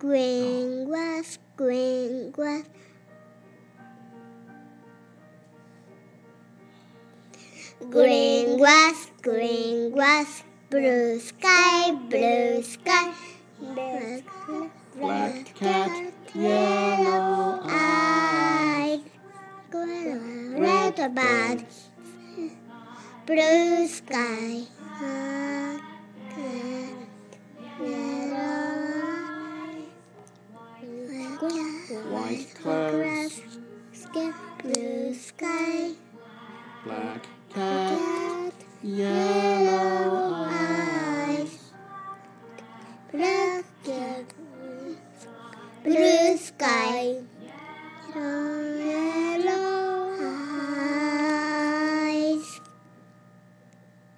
green grass, green grass. Green grass, green grass, blue sky, blue sky. Black cat, yellow eyes, red bird, blue sky. white cat.